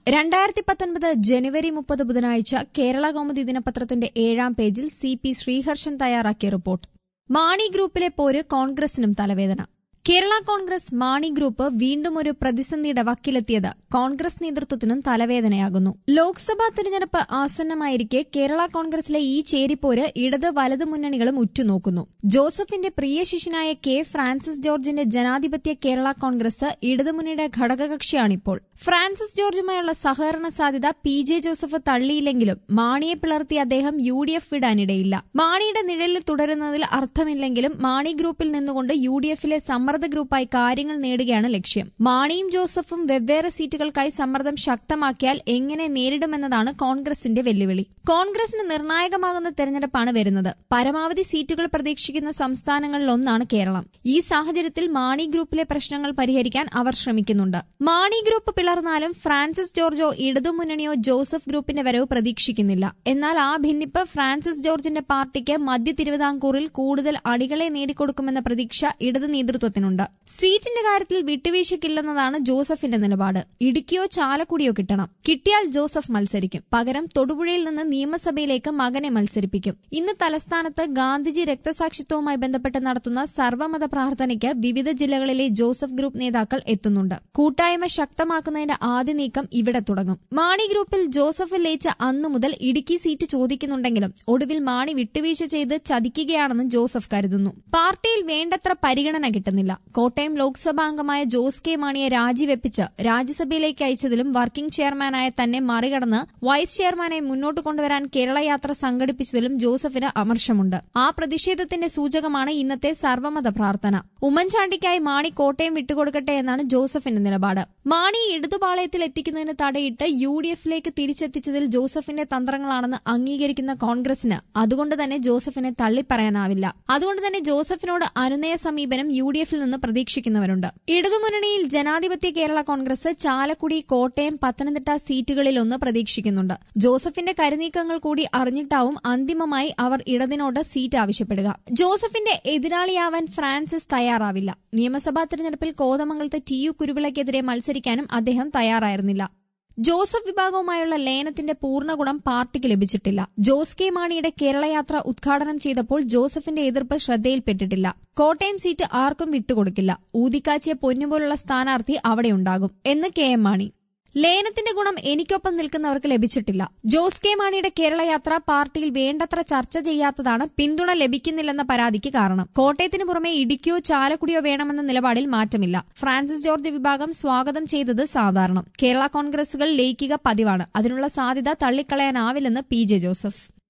2019 ജനുവരി 30 ബുധനാഴ്ച കേരള കൗമുദി ദിനപത്രത്തിന്റെ 7-ാം പേജിൽ CP ശ്രീഹർഷൻ തയ്യാറാക്കിയ റിപ്പോർട്ട്. മാണി ഗ്രൂപ്പിലെ പോര് കോൺഗ്രസിനും തലവേദന. കേരള കോൺഗ്രസ് മാണി ഗ്രൂപ്പ് വീണ്ടും ഒരു പ്രതിസന്ധിയുടെ വക്കിലെത്തിയത് കോൺഗ്രസ് നേതൃത്വത്തിനും തലവേദനയാകുന്നു. ലോക്സഭാ തെരഞ്ഞെടുപ്പ് ആസന്നമായിരിക്കെ കേരള കോൺഗ്രസിലെ ഈ ചേരിപ്പോര് ഇടത് വലത് മുന്നണികളും ഉറ്റുനോക്കുന്നു. ജോസഫിന്റെ പ്രിയ ശിഷ്യനായ കെ ഫ്രാൻസിസ് ജോർജിന്റെ ജനാധിപത്യ കേരള കോൺഗ്രസ് ഇടതുമുന്നണിയുടെ ഘടകകക്ഷിയാണിപ്പോൾ. ഫ്രാൻസിസ് ജോർജുമായുള്ള സഹകരണ സാധ്യത PJ ജോസഫ് തള്ളിയില്ലെങ്കിലും മാണിയെ പിളർത്തി അദ്ദേഹം UDF വിടാനിടയില്ല. മാണിയുടെ നിഴലിൽ തുടരുന്നതിൽ അർത്ഥമില്ലെങ്കിലും മാണി ഗ്രൂപ്പിൽ നിന്നുകൊണ്ട് UDFിലെ സമ്മർദ്ദ ഗ്രൂപ്പായി കാര്യങ്ങൾ നേടുകയാണ് ലക്ഷ്യം. മാണിയും ജോസഫും വെവ്വേറെ സീറ്റുകൾക്കായി സമ്മർദ്ദം ശക്തമാക്കിയാൽ എങ്ങനെ നേരിടുമെന്നതാണ് കോൺഗ്രസിന്റെ വെല്ലുവിളി. കോൺഗ്രസിന് നിർണായകമാകുന്ന തെരഞ്ഞെടുപ്പാണ് വരുന്നത്. പരമാവധി സീറ്റുകൾ പ്രതീക്ഷിക്കുന്ന സംസ്ഥാനങ്ങളിലൊന്നാണ് കേരളം. ഈ സാഹചര്യത്തിൽ മാണി ഗ്രൂപ്പിലെ പ്രശ്നങ്ങൾ പരിഹരിക്കാൻ അവർ ശ്രമിക്കുന്നുണ്ട്. മാണി ഗ്രൂപ്പ് പിളർന്നാലും ഫ്രാൻസിസ് ജോർജോ ഇടതുമുന്നണിയോ ജോസഫ് ഗ്രൂപ്പിന്റെ വരവ് പ്രതീക്ഷിക്കുന്നില്ല. എന്നാൽ ആ ഭിന്നിപ്പ് ഫ്രാൻസിസ് ജോർജിന്റെ പാർട്ടിക്ക് മധ്യ തിരുവിതാംകൂറിൽ കൂടുതൽ അണികളെ നേടിക്കൊടുക്കുമെന്ന പ്രതീക്ഷ ഇടത് നേതൃത്വത്തിനുണ്ട്. സീറ്റിന്റെ കാര്യത്തിൽ വിട്ടുവീഴ്ചയ്ക്കില്ലെന്നതാണ് ജോസഫിന്റെ നിലപാട്. ഇടുക്കിയോ ചാലക്കുടിയോ കിട്ടണം. കിട്ടിയാൽ ജോസഫ് മത്സരിക്കും. പകരം തൊടുപുഴയിൽ നിന്ന് നിയമസഭയിലേക്ക് മകനെ മത്സരിപ്പിക്കും. ഇന്ന് തലസ്ഥാനത്ത് ഗാന്ധിജി രക്തസാക്ഷിത്വവുമായി ബന്ധപ്പെട്ട് നടത്തുന്ന സർവ്വമത പ്രാർത്ഥനയ്ക്ക് വിവിധ ജില്ലകളിലെ ജോസഫ് ഗ്രൂപ്പ് നേതാക്കൾ എത്തുന്നുണ്ട്. കൂട്ടായ്മ ശക്തമാക്കുന്നതിന്റെ ആദ്യ നീക്കം ഇവിടെ തുടങ്ങും. മാണി ഗ്രൂപ്പിൽ ജോസഫ് ലയിച്ച അന്നു മുതൽ ഇടുക്കി സീറ്റ് ചോദിക്കുന്നുണ്ടെങ്കിലും ഒടുവിൽ മാണി വിട്ടുവീഴ്ച ചെയ്ത് ചതിക്കുകയാണെന്ന് ജോസഫ് കരുതുന്നു. പാർട്ടിയിൽ വേണ്ടത്ര പരിഗണന കിട്ടുന്നില്ല. കോട്ടയം ലോക്സഭാംഗമായ ജോസ് കെ മാണിയെ രാജിവെപ്പിച്ച് രാജ്യസഭയിലേക്ക് അയച്ചതിലും വർക്കിംഗ് ചെയർമാനായ തന്നെ മറികടന്ന് വൈസ് ചെയർമാനെ മുന്നോട്ട് കൊണ്ടുവരാൻ കേരള യാത്ര സംഘടിപ്പിച്ചതിലും ജോസഫിന് അമർഷമുണ്ട്. ആ പ്രതിഷേധത്തിന്റെ സൂചകമാണ് ഇന്നത്തെ സർവ്വമത പ്രാർത്ഥന. ഉമ്മൻചാണ്ടിക്കായി മാണി കോട്ടയം വിട്ടുകൊടുക്കട്ടെ എന്നാണ് ജോസഫിന്റെ നിലപാട്. മാണി ഇടതുപാളയത്തിൽ എത്തിക്കുന്നതിന് തടയിട്ട് UDFിലേക്ക് തിരിച്ചെത്തിച്ചതിൽ ജോസഫിന്റെ തന്ത്രങ്ങളാണെന്ന് അംഗീകരിക്കുന്ന കോൺഗ്രസിന് അതുകൊണ്ട് തന്നെ ജോസഫിനെ തള്ളിപ്പറയാനാവില്ല. അതുകൊണ്ട് തന്നെ ജോസഫിനോട് അനുനയ സമീപനം UDFിൽ നിന്ന് പ്രതീക്ഷിക്കുന്നവരുണ്ട്. ഇടതുമുന്നണിയിൽ ജനാധിപത്യ കേരള കോൺഗ്രസ് ചാലക്കുടി, കോട്ടയം, പത്തനംതിട്ട സീറ്റുകളിലൊന്ന് പ്രതീക്ഷിക്കുന്നുണ്ട്. ജോസഫിന്റെ കരുനീക്കങ്ങൾ കൂടി അറിഞ്ഞിട്ടാവും അന്തിമമായി അവർ ഇടതിനോട് സീറ്റ് ആവശ്യപ്പെടുക. ജോസഫിന്റെ എതിരാളിയാവാൻ ഫ്രാൻസിസ് തയ്യാറാവില്ല. നിയമസഭാ തെരഞ്ഞെടുപ്പിൽ കോതമംഗലത്ത് TU കുരുവിളയ്ക്കെതിരെ മത്സരിക്കാനും അദ്ദേഹം തയ്യാറായിരുന്നില്ല. ജോസഫ് വിഭാഗവുമായുള്ള ലയനത്തിന്റെ പൂർണ്ണ ഗുണം പാർട്ടിക്ക് ലഭിച്ചിട്ടില്ല. ജോസ് കെ മാണിയുടെ കേരളയാത്ര ഉദ്ഘാടനം ചെയ്തപ്പോൾ ജോസഫിന്റെ എതിർപ്പ് ശ്രദ്ധയിൽപ്പെട്ടിട്ടില്ല. കോട്ടയം സീറ്റ് ആർക്കും വിട്ടുകൊടുക്കില്ല. ഊതിക്കാച്ചിയ പൊന്നുപോലുള്ള സ്ഥാനാർത്ഥി അവിടെയുണ്ടാകും എന്ന് KM മാണി. ലയനത്തിന്റെ ഗുണം എനിക്കൊപ്പം നിൽക്കുന്നവർക്ക് ലഭിച്ചിട്ടില്ല. ജോസ് കെ മാണിയുടെ കേരളയാത്ര പാർട്ടിയിൽ വേണ്ടത്ര ചർച്ച ചെയ്യാത്തതാണ് പിന്തുണ ലഭിക്കുന്നില്ലെന്ന പരാതിക്ക് കാരണം. കോട്ടയത്തിന് പുറമെ ഇടുക്കിയോ ചാലക്കുടിയോ വേണമെന്ന നിലപാടിൽ മാറ്റമില്ല. ഫ്രാൻസിസ് ജോർജ് വിഭാഗം സ്വാഗതം ചെയ്തത് സാധാരണം. കേരള കോൺഗ്രസുകൾ ലയിക്കുക പതിവാണ്. അതിനുള്ള സാധ്യത തള്ളിക്കളയാനാവില്ലെന്ന് PJ ജോസഫ്.